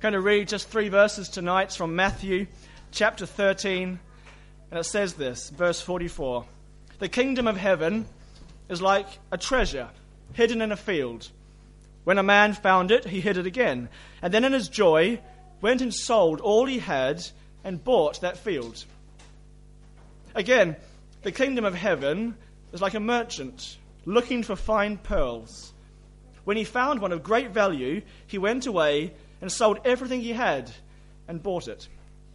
going to read just 3 verses tonight from Matthew chapter 13, and it says this, verse 44. The kingdom of heaven is like a treasure hidden in a field. When a man found it, he hid it again, and then in his joy went and sold all he had and bought that field. Again, the kingdom of heaven is like a merchant looking for fine pearls. When he found one of great value, he went away and sold everything he had and bought it.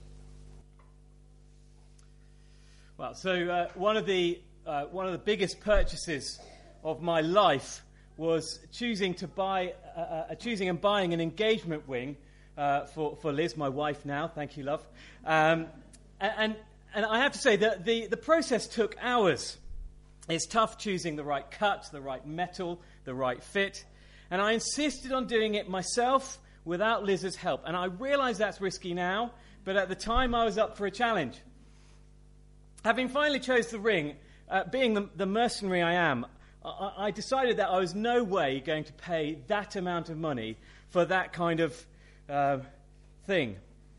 Well, so one of the biggest purchases of my life was choosing and buying an engagement ring for Liz, my wife now. Thank you, love. And I have to say that the process took hours. It's tough choosing the right cut, the right metal, the right fit. And I insisted on doing it myself without Liz's help. And I realize that's risky now, but at the time I was up for a challenge. Having finally chose the ring, being the mercenary I am, I decided that I was no way going to pay that amount of money for that kind of thing.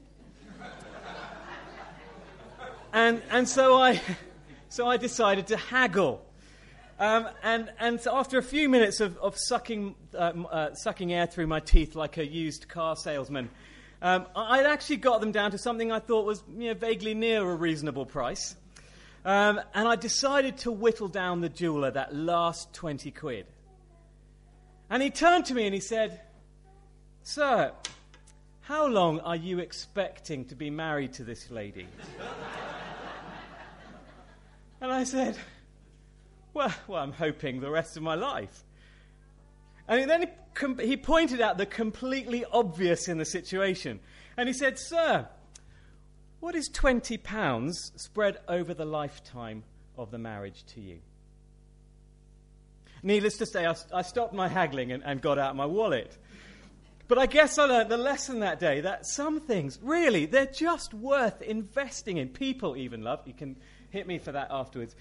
And so I decided to haggle. And so after a few minutes of sucking air through my teeth like a used car salesman, I'd actually got them down to something I thought was vaguely near a reasonable price. And I decided to whittle down the jeweler that last 20 quid. And he turned to me and he said, "Sir, how long are you expecting to be married to this lady?" And I said, well, I'm hoping the rest of my life. And then he pointed out the completely obvious in the situation. And he said, "Sir, what is £20 spread over the lifetime of the marriage to you?" Needless to say, I stopped my haggling and got out my wallet. But I guess I learned the lesson that day that some things, really, they're just worth investing in. People even, love. You can hit me for that afterwards.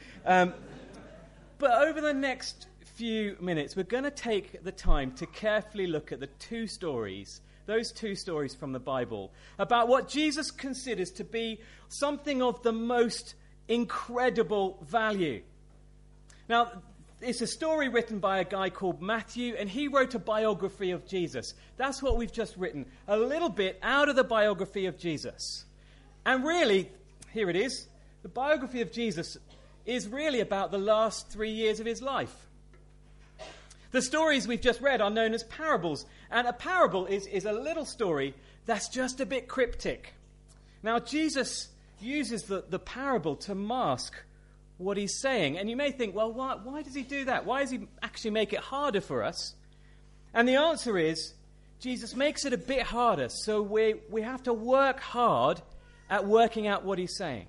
But over the next few minutes, we're going to take the time to carefully look at those two stories from the Bible, about what Jesus considers to be something of the most incredible value. Now, it's a story written by a guy called Matthew, and he wrote a biography of Jesus. That's what we've just written, a little bit out of the biography of Jesus. And really, here it is, the biography of Jesus is really about the last 3 years of his life. The stories we've just read are known as parables, and a parable is a little story that's just a bit cryptic. Now, Jesus uses the parable to mask what he's saying, and you may think, well, why does he do that? Why does he actually make it harder for us? And the answer is, Jesus makes it a bit harder, so we have to work hard at working out what he's saying.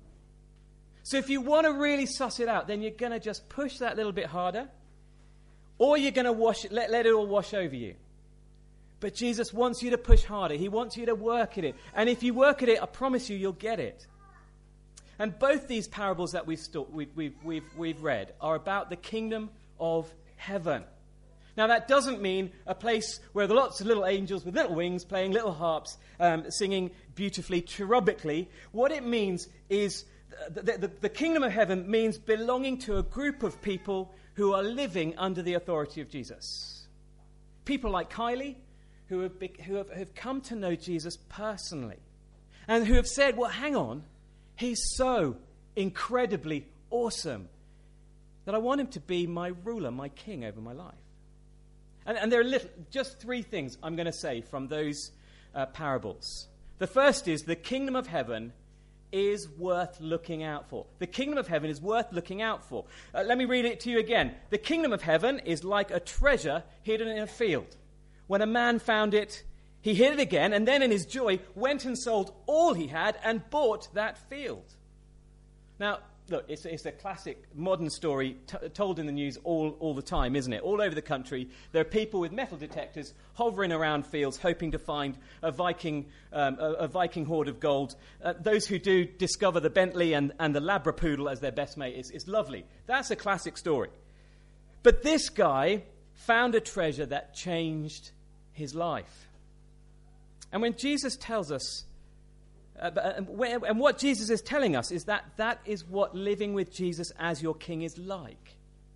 So if you want to really suss it out, then you're going to just push that little bit harder, or you're going to let it all wash over you. But Jesus wants you to push harder. He wants you to work at it. And if you work at it, I promise you, you'll get it. And both these parables that we've read are about the kingdom of heaven. Now, that doesn't mean a place where there are lots of little angels with little wings playing little harps, singing beautifully, cherubically. What it means is the kingdom of heaven means belonging to a group of people who are living under the authority of Jesus. People like Kylie, who have come to know Jesus personally, and who have said, well, hang on, he's so incredibly awesome that I want him to be my ruler, my king over my life. And there are just 3 things I'm going to say from those parables. The first is the kingdom of heaven is worth looking out for. The kingdom of heaven is worth looking out for. Let me read it to you again. The kingdom of heaven is like a treasure hidden in a field. When a man found it, he hid it again, and then in his joy went and sold all he had and bought that field. Now, look, it's a classic modern story told in the news all the time, isn't it? All over the country, there are people with metal detectors hovering around fields hoping to find a Viking hoard of gold. Those who do discover the Bentley and the Labrapoodle as their best mate is lovely. That's a classic story. But this guy found a treasure that changed his life. And when Jesus tells us, and what Jesus is telling us is that is what living with Jesus as your King is like.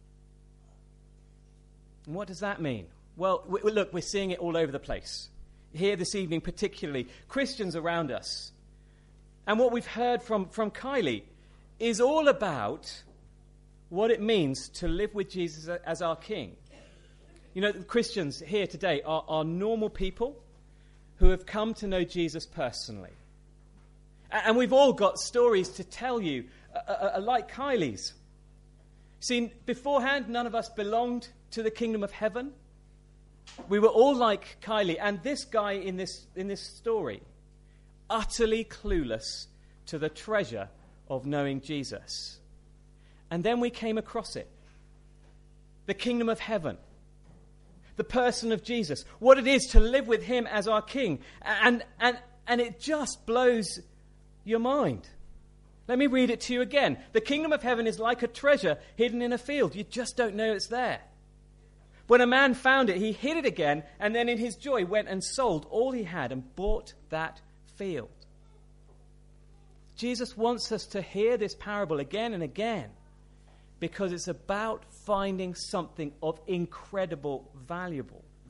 And what does that mean? Well, look, we're seeing it all over the place. Here this evening particularly, Christians around us. And what we've heard from Kylie is all about what it means to live with Jesus as our King. You know, Christians here today are normal people who have come to know Jesus personally. And we've all got stories to tell you, like Kylie's. See, beforehand, none of us belonged to the kingdom of heaven. We were all like Kylie, and this guy in this story, utterly clueless to the treasure of knowing Jesus. And then we came across it. The kingdom of heaven. The person of Jesus. What it is to live with him as our King. And it just blows your mind. Let me read it to you again. The kingdom of heaven is like a treasure hidden in a field. You just don't know it's there. When a man found it, he hid it again, and then in his joy went and sold all he had and bought that field. Jesus wants us to hear this parable again and again because it's about finding something of incredible value.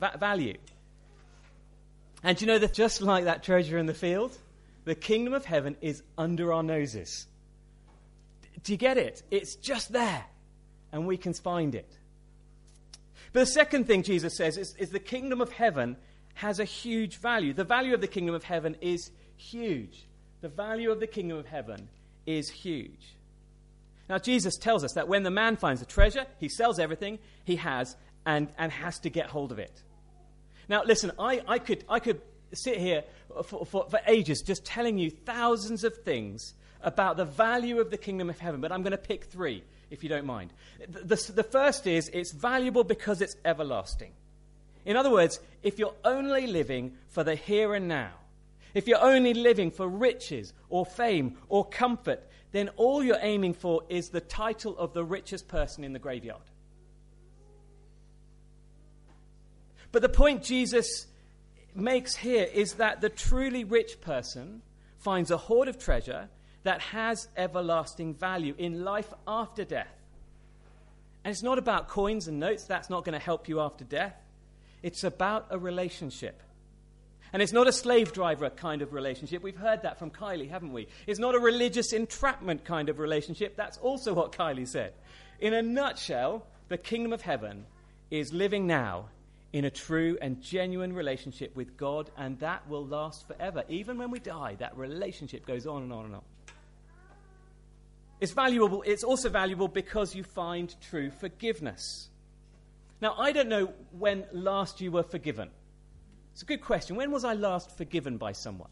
And you know that just like that treasure in the field, the kingdom of heaven is under our noses. Do you get it? It's just there, and we can find it. But the second thing Jesus says is the kingdom of heaven has a huge value. The value of the kingdom of heaven is huge. The value of the kingdom of heaven is huge. Now, Jesus tells us that when the man finds a treasure, he sells everything he has and has to get hold of it. Now, listen, I could sit here for ages just telling you thousands of things about the value of the kingdom of heaven, but I'm going to pick three, if you don't mind. The first is it's valuable because it's everlasting. In other words, if you're only living for the here and now, if you're only living for riches or fame or comfort, then all you're aiming for is the title of the richest person in the graveyard. But the point Jesus makes here is that the truly rich person finds a hoard of treasure that has everlasting value in life after death. And it's not about coins and notes. That's not going to help you after death. It's about a relationship. And it's not a slave driver kind of relationship. We've heard that from Kylie, haven't we? It's not a religious entrapment kind of relationship. That's also what Kylie said. In a nutshell, the kingdom of heaven is living now in a true and genuine relationship with God, and that will last forever. Even when we die, that relationship goes on and on and on. It's valuable. It's also valuable because you find true forgiveness. Now, I don't know when last you were forgiven. It's a good question. When was I last forgiven by someone?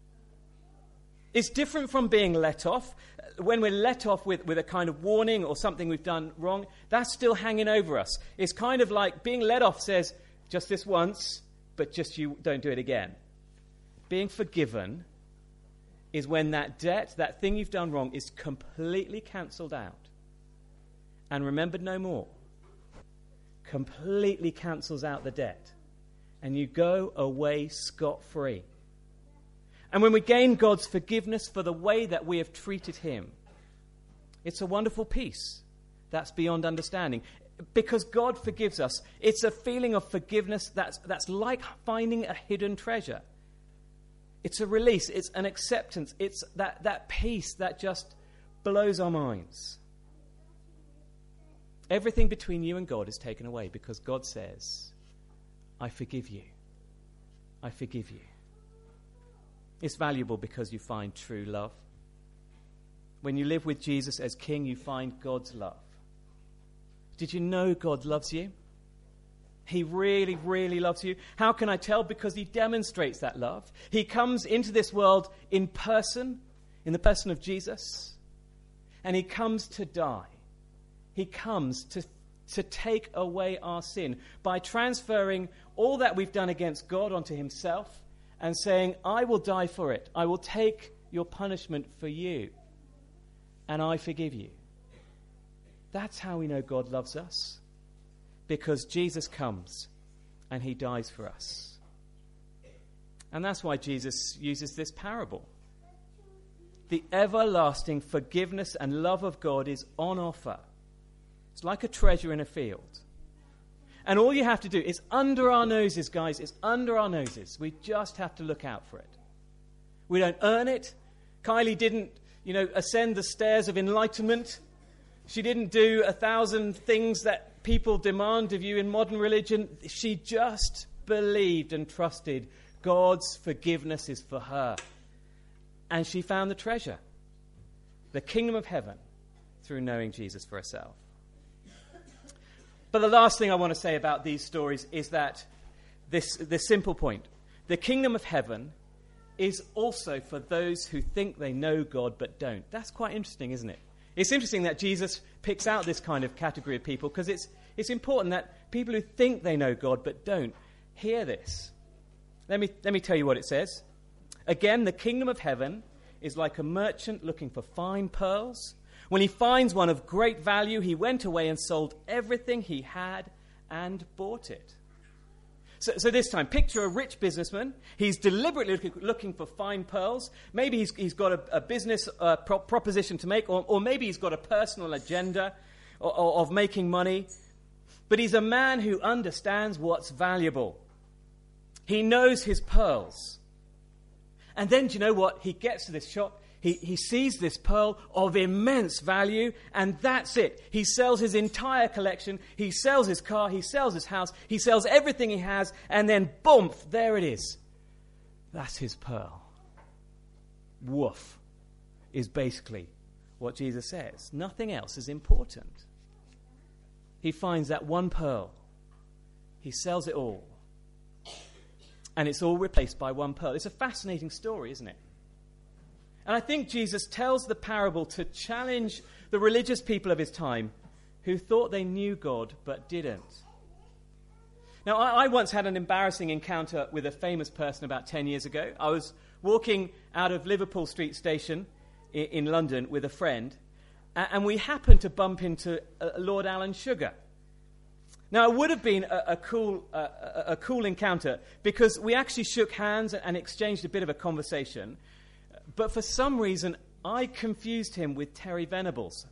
It's different from being let off. When we're let off with a kind of warning or something we've done wrong, that's still hanging over us. It's kind of like being let off says, just this once, but just you don't do it again. Being forgiven is when that debt, that thing you've done wrong, is completely cancelled out and remembered no more. Completely cancels out the debt. And you go away scot-free. And when we gain God's forgiveness for the way that we have treated him, it's a wonderful peace that's beyond understanding. Because God forgives us, it's a feeling of forgiveness that's like finding a hidden treasure. It's a release, it's an acceptance, it's that peace that just blows our minds. Everything between you and God is taken away because God says, I forgive you. I forgive you. It's valuable because you find true love. When you live with Jesus as King, you find God's love. Did you know God loves you? He really, really loves you. How can I tell? Because he demonstrates that love. He comes into this world in person, in the person of Jesus, and he comes to die. He comes to take away our sin by transferring all that we've done against God onto himself and saying, I will die for it. I will take your punishment for you, and I forgive you. That's how we know God loves us, because Jesus comes and he dies for us. And that's why Jesus uses this parable. The everlasting forgiveness and love of God is on offer. It's like a treasure in a field. And all you have to do is under our noses, guys. It's under our noses. We just have to look out for it. We don't earn it. Kylie didn't, ascend the stairs of enlightenment. She didn't do 1,000 things that people demand of you in modern religion. She just believed and trusted God's forgiveness is for her. And she found the treasure, the kingdom of heaven, through knowing Jesus for herself. But the last thing I want to say about these stories is that this simple point. The kingdom of heaven is also for those who think they know God but don't. That's quite interesting, isn't it? It's interesting that Jesus picks out this kind of category of people because it's important that people who think they know God but don't hear this. Let me tell you what it says. Again, the kingdom of heaven is like a merchant looking for fine pearls. When he finds one of great value, he went away and sold everything he had and bought it. So this time, picture a rich businessman. He's deliberately looking for fine pearls. Maybe he's got a business proposition to make, or maybe he's got a personal agenda of making money. But he's a man who understands what's valuable. He knows his pearls. And then, do you know what? He gets to this shop. He sees this pearl of immense value, and that's it. He sells his entire collection. He sells his car. He sells his house. He sells everything he has, and then, boom, there it is. That's his pearl. Woof is basically what Jesus says. Nothing else is important. He finds that one pearl. He sells it all. And it's all replaced by one pearl. It's a fascinating story, isn't it? And I think Jesus tells the parable to challenge the religious people of his time who thought they knew God but didn't. Now, I once had an embarrassing encounter with a famous person about 10 years ago. I was walking out of Liverpool Street Station in London with a friend, and we happened to bump into Lord Alan Sugar. Now, it would have been a cool encounter because we actually shook hands and exchanged a bit of a conversation. But for some reason, I confused him with Terry Venables.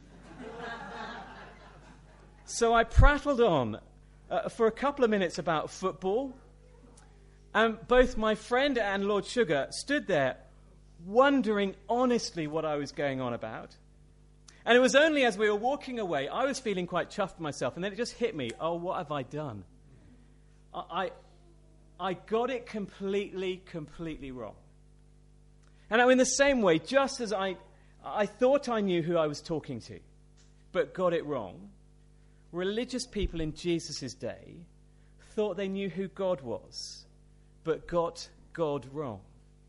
So I prattled on for a couple of minutes about football. And both my friend and Lord Sugar stood there wondering honestly what I was going on about. And it was only as we were walking away, I was feeling quite chuffed myself. And then it just hit me, oh, what have I done? I got it completely wrong. And now in the same way, just as I thought I knew who I was talking to, but got it wrong, religious people in Jesus' day thought they knew who God was, but got God wrong.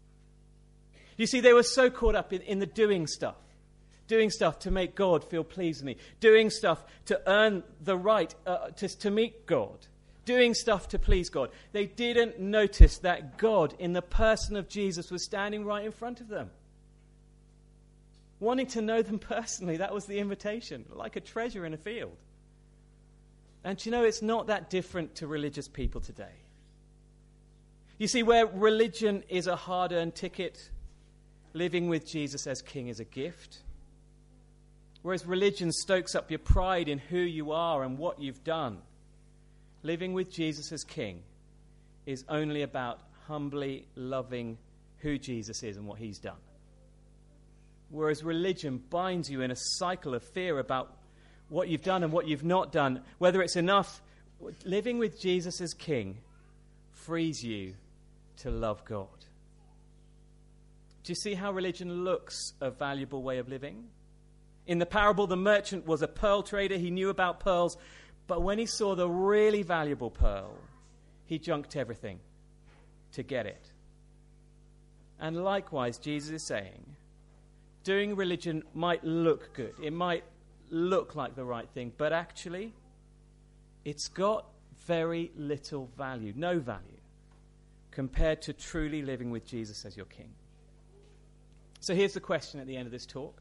You see, they were so caught up in the doing stuff to make God feel pleased with me, doing stuff to earn the right to meet God, doing stuff to please God. They didn't notice that God, in the person of Jesus, was standing right in front of them. Wanting to know them personally, that was the invitation, like a treasure in a field. And you know, it's not that different to religious people today. You see, where religion is a hard-earned ticket, living with Jesus as King is a gift. Whereas religion stokes up your pride in who you are and what you've done. Living with Jesus as King is only about humbly loving who Jesus is and what he's done. Whereas religion binds you in a cycle of fear about what you've done and what you've not done, whether it's enough. Living with Jesus as King frees you to love God. Do you see how religion looks a valuable way of living? In the parable, the merchant was a pearl trader. He knew about pearls. But when he saw the really valuable pearl, he junked everything to get it. And likewise, Jesus is saying, doing religion might look good. It might look like the right thing. But actually, it's got very little value, no value, compared to truly living with Jesus as your King. So here's the question at the end of this talk.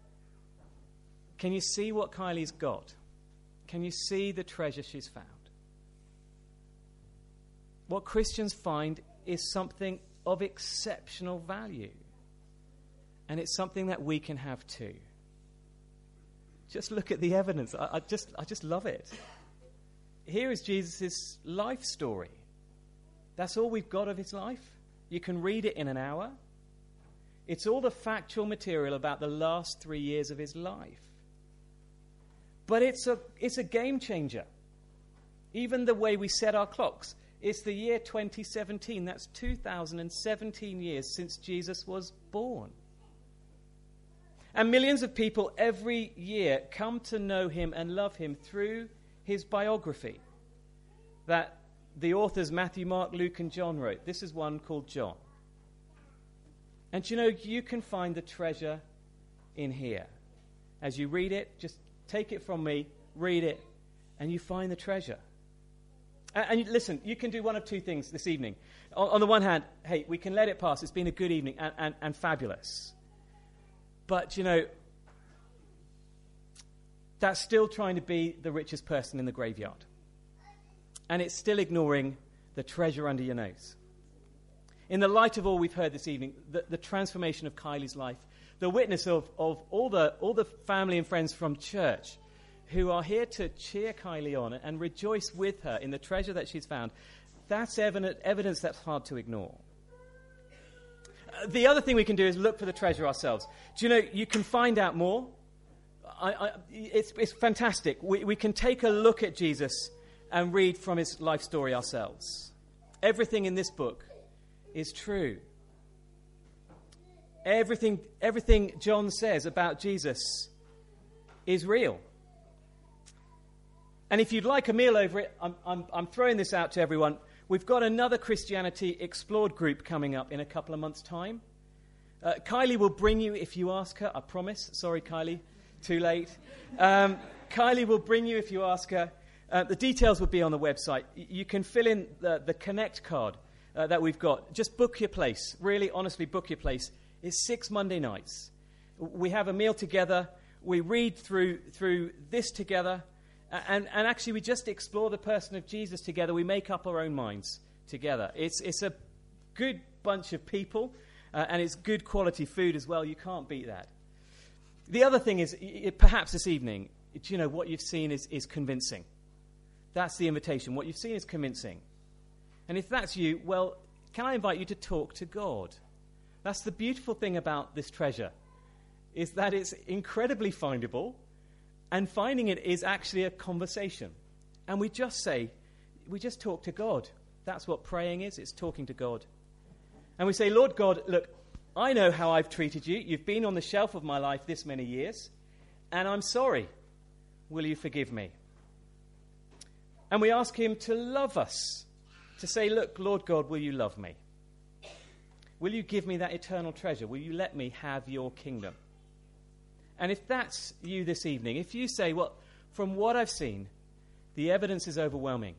Can you see what Kylie's got? Can you see the treasure she's found? What Christians find is something of exceptional value. And it's something that we can have too. Just look at the evidence. I just love it. Here is Jesus' life story. That's all we've got of his life. You can read it in an hour. It's all the factual material about the last 3 years of his life. But it's a game changer. Even the way we set our clocks. It's the year 2017. That's 2017 years since Jesus was born. And millions of people every year come to know him and love him through his biography that the authors Matthew, Mark, Luke, and John wrote. This is one called John. And you can find the treasure in here. As you read it, just take it from me, read it, and you find the treasure. And listen, you can do one of two things this evening. On the one hand, hey, we can let it pass. It's been a good evening and fabulous. But, that's still trying to be the richest person in the graveyard. And it's still ignoring the treasure under your nose. In the light of all we've heard this evening, the transformation of Kylie's life, the witness of all the family and friends from church who are here to cheer Kylie on and rejoice with her in the treasure that she's found, that's evidence that's hard to ignore. The other thing we can do is look for the treasure ourselves. Do you know, you can find out more. It's fantastic. We can take a look at Jesus and read from his life story ourselves. Everything in this book is true. Everything John says about Jesus is real. And if you'd like a meal over it, I'm throwing this out to everyone. We've got another Christianity Explored group coming up in a couple of months' time. Kylie will bring you, if you ask her, I promise. Sorry, Kylie, too late. Kylie will bring you if you ask her. The details will be on the website. You can fill in the Connect card that we've got. Just book your place. Really, honestly, book your place. It's 6 Monday nights. We have a meal together. We read through this together. And actually, we just explore the person of Jesus together. We make up our own minds together. It's a good bunch of people, and it's good quality food as well. You can't beat that. The other thing is, perhaps this evening, what you've seen is convincing. That's the invitation. What you've seen is convincing. And if that's you, well, can I invite you to talk to God? That's the beautiful thing about this treasure, is that it's incredibly findable. And finding it is actually a conversation. And we just talk to God. That's what praying is. It's talking to God. And we say, Lord God, look, I know how I've treated you. You've been on the shelf of my life this many years. And I'm sorry. Will you forgive me? And we ask him to love us. To say, look, Lord God, will you love me? Will you give me that eternal treasure? Will you let me have your kingdom? And if that's you this evening, if you say, well, from what I've seen, the evidence is overwhelming.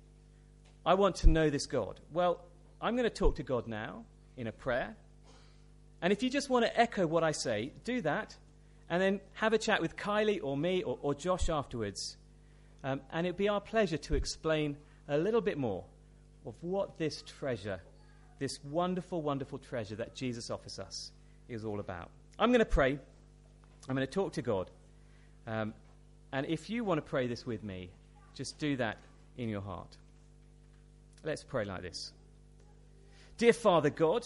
I want to know this God. Well, I'm going to talk to God now in a prayer. And if you just want to echo what I say, do that. And then have a chat with Kylie or me or Josh afterwards. And it'd be our pleasure to explain a little bit more of what this treasure, this wonderful, wonderful treasure that Jesus offers us, is all about. I'm going to pray. I'm going to talk to God. And if you want to pray this with me, just do that in your heart. Let's pray like this. Dear Father God,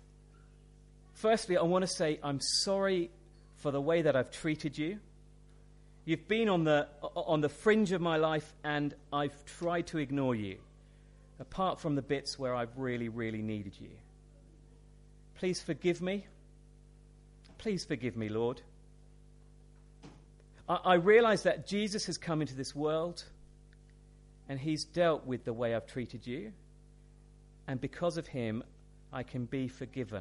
firstly, I want to say I'm sorry for the way that I've treated you. You've been on the fringe of my life, and I've tried to ignore you, apart from the bits where I've really, really needed you. Please forgive me. Please forgive me, Lord. I realize that Jesus has come into this world and he's dealt with the way I've treated you. And because of him, I can be forgiven.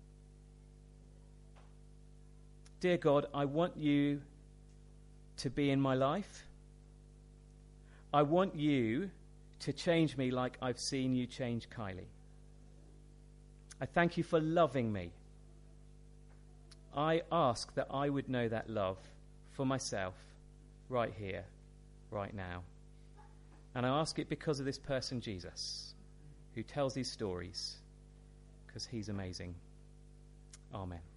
Dear God, I want you to be in my life. I want you to change me like I've seen you change Kylie. I thank you for loving me. I ask that I would know that love for myself right here, right now. And I ask it because of this person, Jesus, who tells these stories, because he's amazing. Amen.